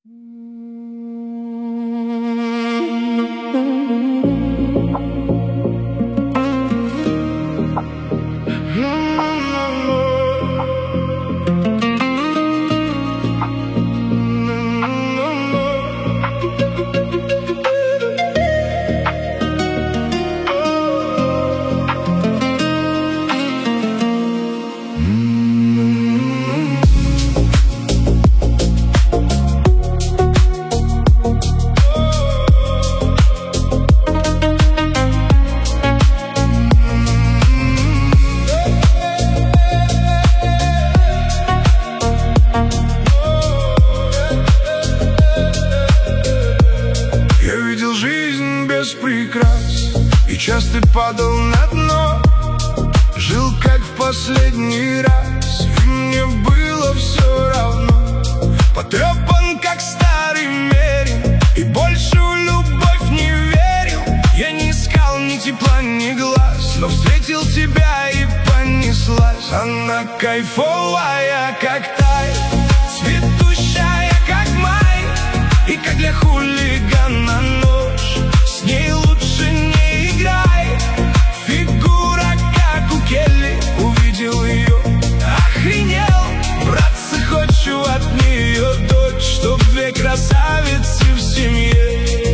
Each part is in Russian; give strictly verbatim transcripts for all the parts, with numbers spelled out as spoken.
Прикрас и часто падал на дно. Жил как в последний раз, и мне было все равно. Потрепан как старый мерин, и больше в любовь не верил. Я не искал ни тепла, ни глаз, но встретил тебя и понеслась. Она кайфовая, как тай, цветущая, как май, и как для хулигана нож. С ней лучше не играй. Фигура, как у Келли. Увидел ее, охренел. Братцы, хочу от нее дочь, чтоб две красавицы в семье.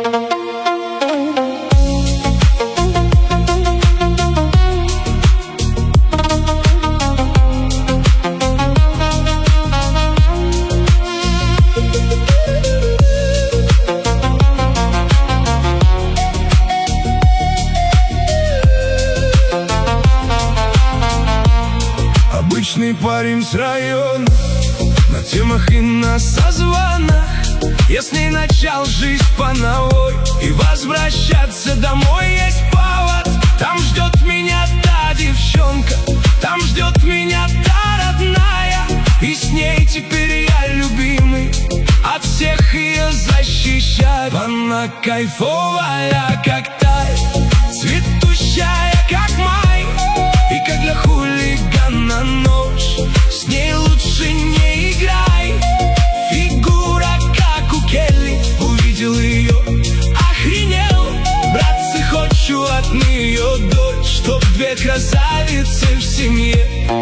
Обычный парень с района, на темах и на созвонах. Я с ней начал жизнь по новой, и возвращаться домой есть повод. Там ждет меня та девчонка, там ждет меня та родная, и с ней теперь я любимый, от всех ее защищаю. Она кайфовая, как тай, цветущая, как май, и как для хулигана нож. С ней лучше не играй. Фигура, как у Келли. Увидел ее, охренел. Братцы, хочу от нее дочь, чтоб две красавицы в семье.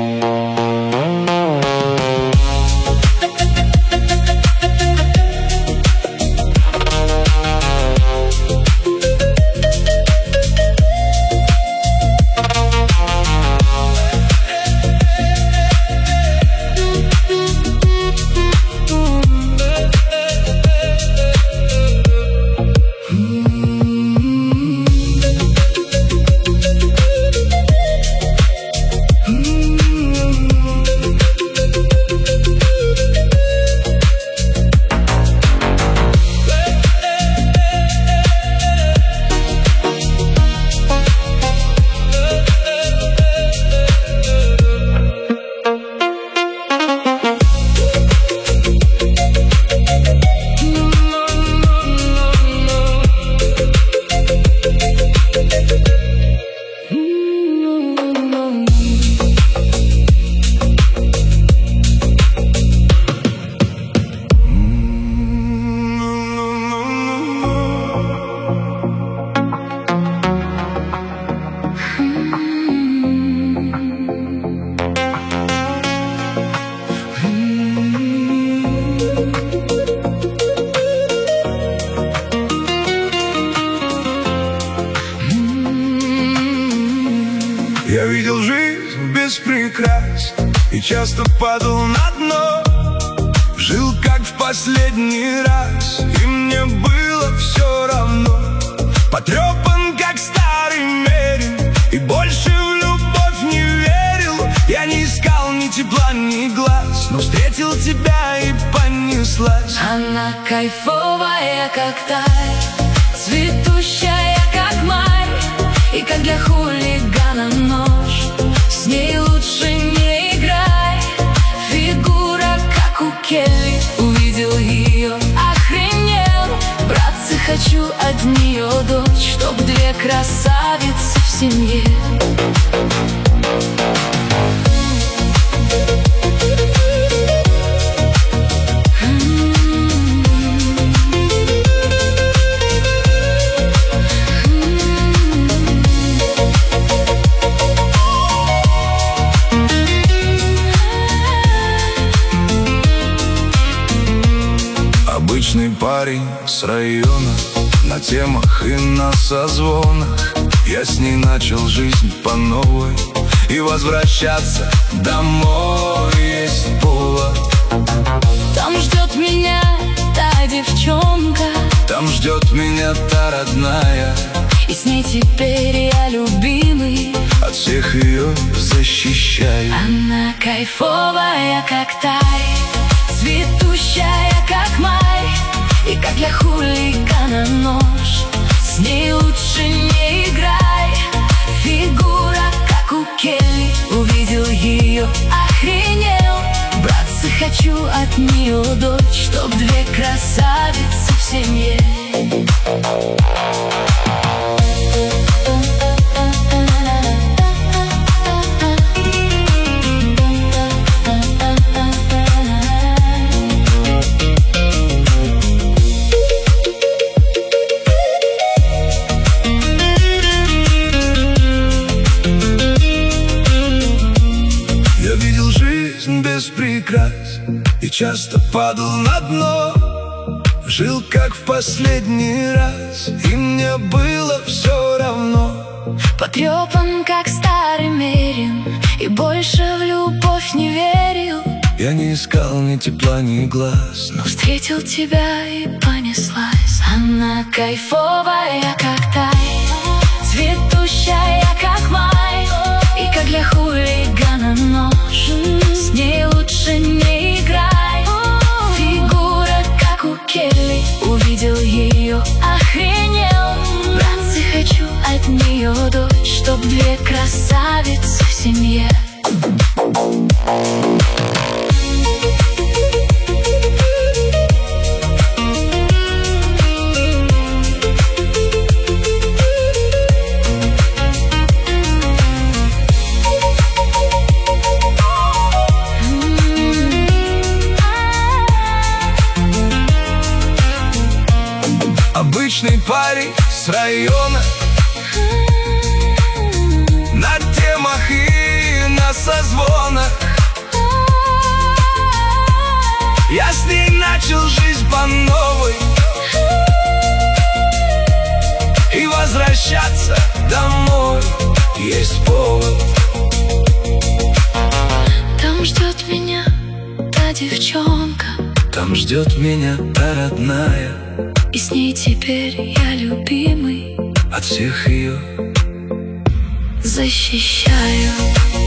Я видел жизнь без прикрас и часто падал на дно. Жил как в последний раз, и мне было все равно. Потрепан как старый мерин, и больше в любовь не верил. Я не искал ни тепла, ни глаз, но встретил тебя и понеслась. Она кайфовая, как тай, цветущая, как май, и как для хулигана нож. С ней лучше не играй. Фигура, как у Келли. Увидел ее, охренел. Братцы, хочу от нее дочь, чтоб две красавицы в семье. Mm-hmm. Обычный парень с района, на темах и на созвонах. Я с ней начал жизнь по новой, и возвращаться домой есть повод. Там ждет меня та девчонка, там ждет меня та родная, и с ней теперь я любимый, от всех ее защищаю. Она кайфовая, как тай, цветущая, как май, и как для хулигана нож. С ней лучше не играй. Фигура, как у Келли, увидел ее, охренел. Братцы, хочу от нее дочь, чтоб две красавицы в семье. Без прикрас и часто падал на дно. Жил как в последний раз, и мне было все равно. Потрепан, как старый мерин, и больше в любовь не верил. Я не искал ни тепла, ни глаз, но встретил тебя и понеслась. Она кайфовая, как тай, цветущая, как май, и как для хулигана нож. С ней лучше не играй. Фигура, как у Келли, увидел ее, охренел. Братцы, хочу от нее дочь, чтоб две красавицы в семье. Обычный парень с района, на темах и на созвонах. Я с ней начал жизнь по новой, и возвращаться домой есть повод. Там ждет меня та девчонка, там ждет меня та родная, и с ней теперь я любимый, от всех ее защищаю.